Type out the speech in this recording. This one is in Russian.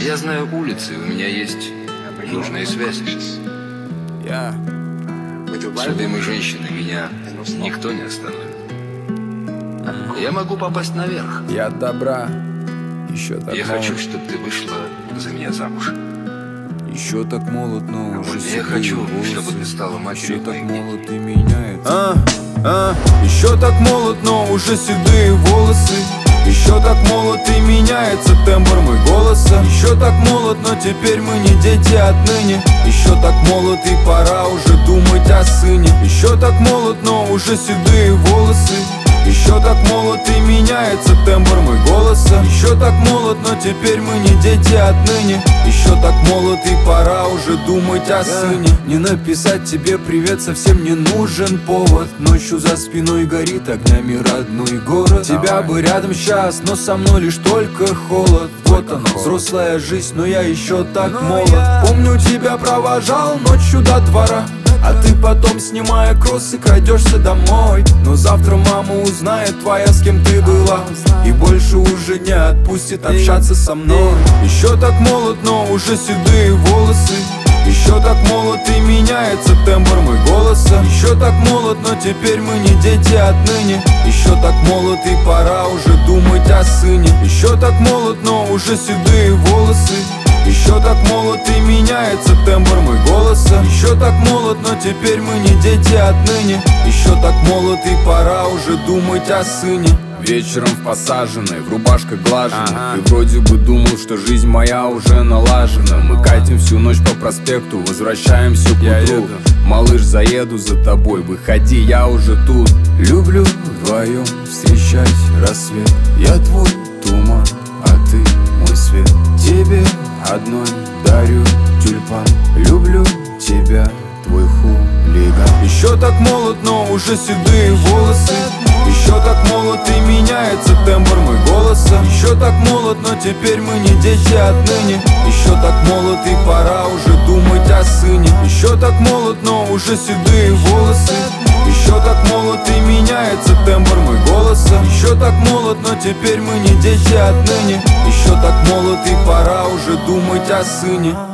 Я знаю улицы, у меня есть нужные связи. С любимой женщиной меня никто не остановит. Я могу попасть наверх. Я от добра, еще так Я молод. хочу, чтобы ты вышла за меня замуж. Еще так молод, но уже Я седые хочу, волосы. чтобы ты стала Еще матерью так моих молод и меняется. Еще так молод, но уже седые волосы. Еще так молод и меняется тембр мой голоса. Еще так молод, но теперь мы не дети отныне. Еще так молод и пора уже думать о сыне. Еще так молод, но уже седые волосы. Еще так молод и меняется тембр мой голоса. Еще так молод, но теперь мы не дети отныне. Еще так молод и пора уже думать о сыне. Не написать тебе привет совсем не нужен повод. Ночью за спиной горит огнями родной город. Тебя бы рядом сейчас, но со мной лишь только холод. Вот оно, взрослая жизнь, но я еще так молод. Помню, тебя провожал ночью до двора, а ты потом, снимая кроссы, крадешься домой. Но завтра мама узнает твоя, с кем ты была, и больше уже не отпустит общаться со мной. Еще так молод, но уже седые волосы. Еще так молод и меняется тембр мой голоса. Еще так молод, но теперь мы не дети отныне. Еще так молод и пора уже думать о сыне. Еще так молод, но уже седые волосы. Еще так молод и меняется тембр мой голоса. Еще так молод, но теперь мы не дети отныне. Еще так молод и пора уже думать о сыне. Вечером в посаженной, в рубашках глаженных. И вроде бы думал, что жизнь моя уже налажена. Мы катим всю ночь по проспекту, возвращаемся к утру. Малыш, заеду за тобой, выходи, я уже тут. Люблю вдвоем встречать рассвет. Я твой туман, а ты мой свет. Тебе одной дарю тюльпан. Люблю тебя, твой хулиган. Еще так молод, но уже седые волосы. Еще так молод и меняется тембр мой голоса. Еще так молод, но теперь мы не дети отныне. Еще так молод и пора уже думать о сыне. Еще так молод, но уже седые волосы. Еще так молод и меняется тембр мой голоса. Еще так молод, но теперь мы не дети отныне. Еще так молод и пора уже думать о сыне.